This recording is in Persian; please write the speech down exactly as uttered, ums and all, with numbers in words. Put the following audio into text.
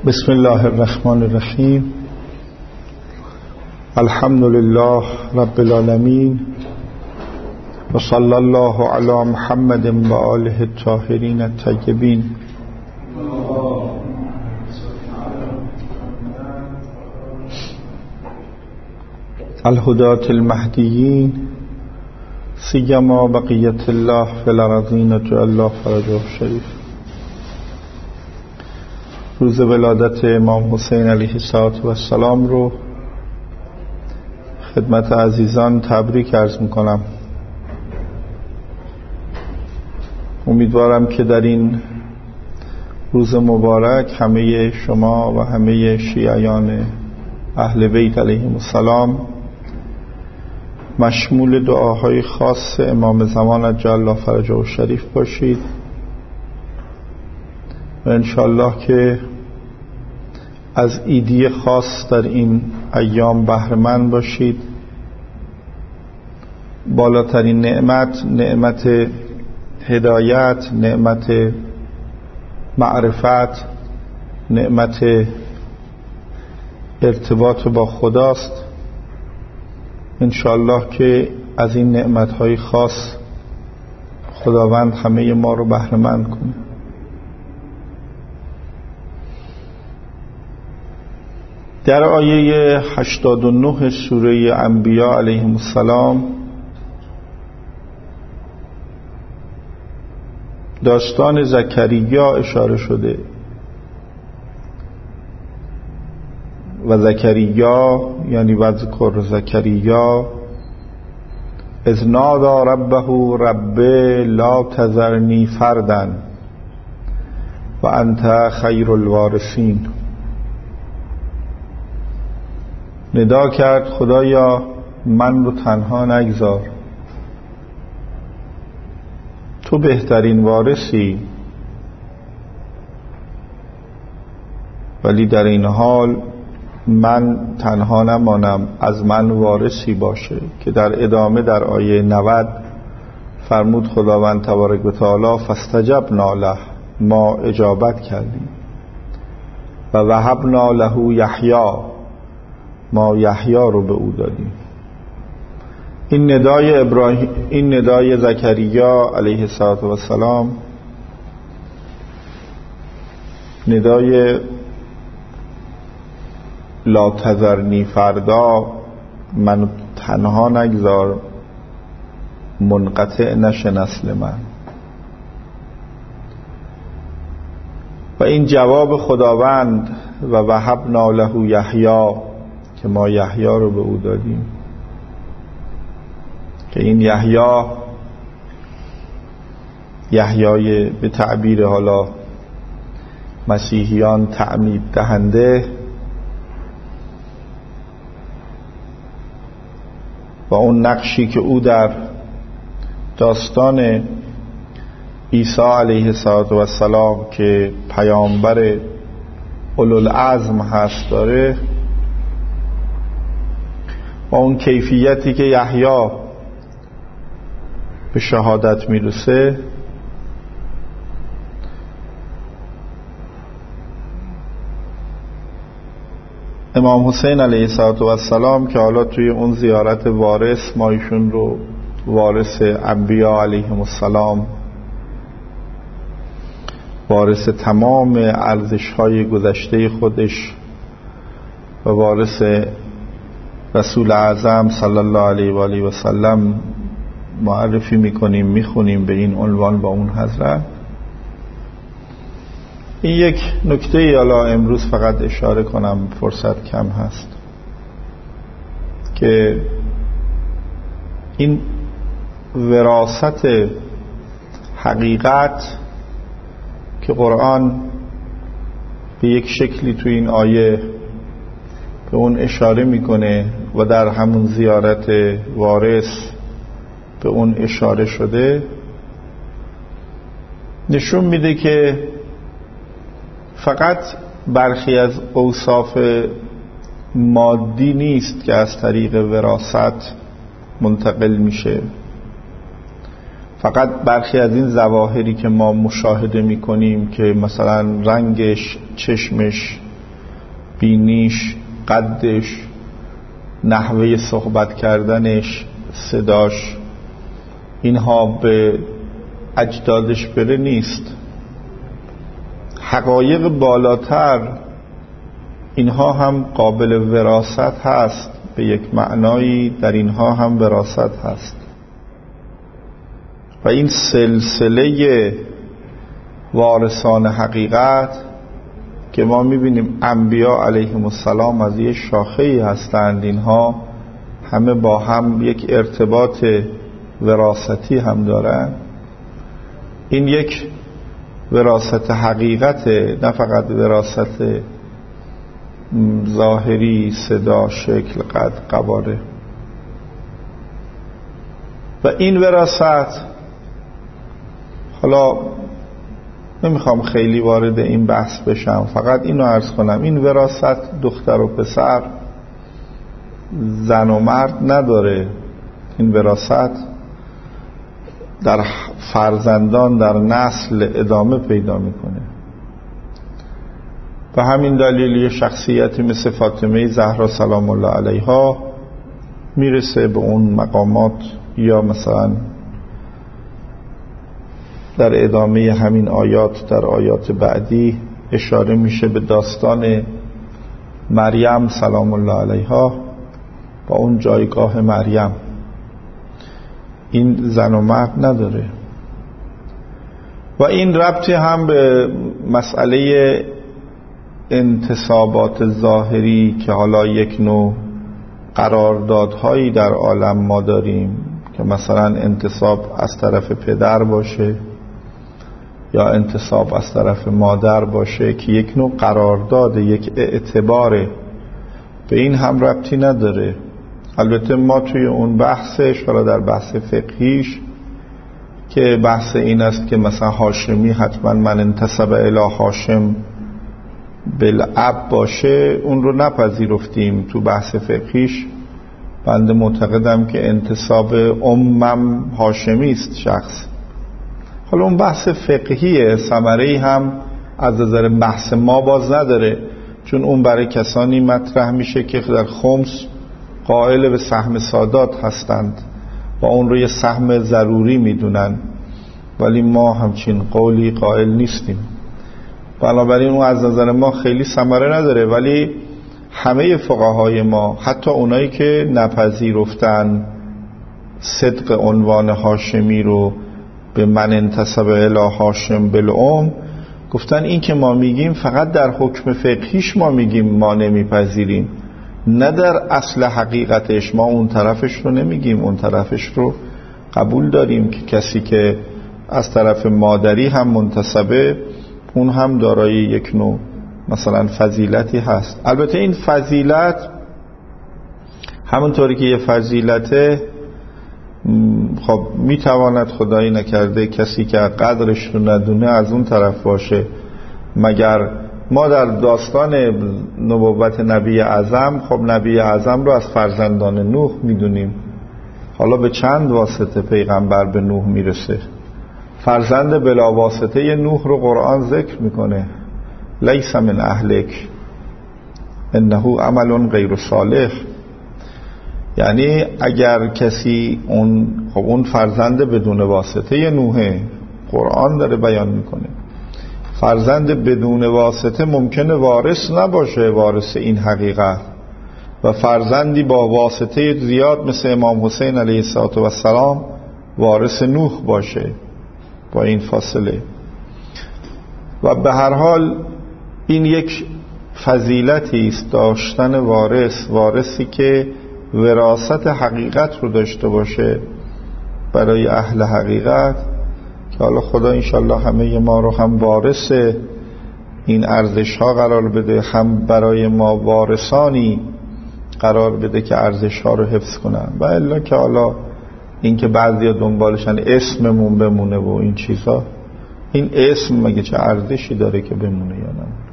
بسم الله الرحمن الرحیم. الحمد لله رب العالمین و صلی الله علی محمد و آله الطاهرین الطیبین. الهداة المهدیین سیما بقیت الله فی الارضین اجعل الله فرجه شریف. روز ولادت امام حسین علیه السلام رو خدمت عزیزان تبریک عرض میکنم. امیدوارم که در این روز مبارک همه شما و همه شیعیان اهل بیت علیهم السلام مشمول دعاهای خاص امام زمان عجل الله فرجه و شریف باشید و انشاءالله که از عیدی خاص در این ایام بهره‌مند باشید. بالاترین نعمت نعمت هدایت، نعمت معرفت، نعمت ارتباط با خداست. انشاءالله که از این نعمت‌های خاص خداوند همه ما رو بهره‌مند کنه. در آیه هشتاد و نه سوره انبیاء علیهم السلام داستان زکریا اشاره شده و زکریا یعنی وذکر زکریا اذ نادى ربه رب لا تذرنی فردا و انت خیر الوارثین. ندا کرد خدایا من رو تنها نگذار، تو بهترین وارثی، ولی در این حال من تنها نمانم، از من وارثی باشه. که در ادامه در آیه نود فرمود خداوند تبارک و تعالی فاستجبنا له، ما اجابت کردیم و وهبنا له یحیی، ما یحیی رو به او دادیم. این ندای ابراهیم، این ندای زکریا علیه السلام ندای لا تذرنی فردا، من تنها نگذار، منقطع نشه نسل من. و این جواب خداوند و وهبنا له یحیی که ما یحیی رو به او دادیم، که این یحیی یحیی به تعبیر حالا مسیحیان تعمید دهنده و اون نقشی که او در داستان عیسی علیه السلام که پیامبر اولوالعزم هست داره، و اون کیفیتی که یحیی به شهادت میرسه، امام حسین علیه السلام که حالا توی اون زیارت وارث ما ایشون رو وارث انبیاء علیهم السلام، وارث تمام ارزش‌های گذشته خودش و وارث رسول اعظم صلی الله علیه و آله و سلم معرفی میکنیم، میخونیم به این عنوان با اون حضرت. این یک نکته حالا امروز فقط اشاره کنم، فرصت کم هست، که این وراثت حقیقت که قرآن به یک شکلی تو این آیه به اون اشاره میکنه و در همون زیارت وارث به اون اشاره شده، نشون میده که فقط برخی از اوصاف مادی نیست که از طریق وراثت منتقل میشه، فقط برخی از این ظواهری که ما مشاهده میکنیم که مثلا رنگش، چشمش، بینیش، قدش، نحوه صحبت کردنش، صداش، اینها به اجدادش بره نیست. حقایق بالاتر اینها هم قابل وراثت هست، به یک معنایی در اینها هم وراثت هست و این سلسله وارثان حقیقت که ما میبینیم انبیا علیهم السلام از یه شاخه‌ای هستند، اینها همه با هم یک ارتباط وراثتی هم دارن. این یک وراثت حقیقت، نه فقط وراثت ظاهری، صدا، شکل، قد، قواره. و این وراثت، حالا نمیخوام خیلی وارد این بحث بشم، فقط اینو عرض کنم، این وراثت دختر و پسر، زن و مرد نداره. این وراثت در فرزندان، در نسل ادامه پیدا میکنه. و همین دلیل یه شخصیتی مثل فاطمه زهرا سلام الله علیها میرسه به اون مقامات، یا مثلا در ادامه همین آیات، در آیات بعدی اشاره میشه به داستان مریم سلام الله علیها با اون جایگاه مریم. این زن و مرد نداره. و این ربطی هم به مسئله انتصابات ظاهری که حالا یک نوع قراردادهایی در عالم ما داریم که مثلا انتصاب از طرف پدر باشه یا انتصاب از طرف مادر باشه، که یک نوع قرارداد، یک اعتباره، به این هم ربطی نداره. البته ما توی اون بحثش، حالا در بحث فقهیش که بحث این است که مثلا هاشمی حتما من انتصب الی هاشم بالاب باشه، اون رو نپذیرفتیم تو بحث فقهیش. بنده معتقدم که انتصاب امم هاشمی است شخص. حالا اون بحث فقهیه، ثمره‌ای هم از نظر بحث ما باز نداره، چون اون برای کسانی مطرح میشه که در خمس قائل به سهم سادات هستند و اون رو یه سهم ضروری میدونن، ولی ما همچین قولی قائل نیستیم. بنابراین اون از نظر ما خیلی ثمره نداره. ولی همه فقهای ما، حتی اونایی که نپذیرفتن صدق عنوان هاشمی رو به من انتصب الی هاشم بالام، گفتن این که ما میگیم فقط در حکم فقهیش ما میگیم، ما نمیپذیریم، نه در اصل حقیقتش. ما اون طرفش رو نمیگیم، اون طرفش رو قبول داریم که کسی که از طرف مادری هم منتسبه، اون هم دارای یک نوع مثلا فضیلتی هست. البته این فضیلت همونطوری که یه فضیلته، خب میتواند خدایی نکرده کسی که قدرش رو ندونه از اون طرف باشه. مگر ما در داستان نبوت نبی اعظم، خب نبی اعظم رو از فرزندان نوح میدونیم. حالا به چند واسطه پیغمبر به نوح میرسه؟ فرزند بلا واسطه نوح رو قرآن ذکر میکنه، لیس من اهلک انه عمل غیر صالح. یعنی اگر کسی اون، خب اون فرزند بدون واسطه نوحه، قرآن داره بیان میکنه. فرزند بدون واسطه ممکنه وارث نباشه، وارث این حقیقت، و فرزندی با واسطه زیاد مثل امام حسین علیه السلام وارث نوح باشه با این فاصله. و به هر حال این یک فضیلتی است، داشتن وارث، وارثی که وراثت حقیقت رو داشته باشه برای اهل حقیقت، که حالا خدا انشالله همه ما رو هم وارث این ارزش ها قرار بده، هم برای ما وارثانی قرار بده که ارزش ها رو حفظ کنن. و الا که حالا این که بعضی ها دنبالشن اسممون بمونه و این چیزا، این اسم مگه چه ارزشی داره که بمونه یا نه؟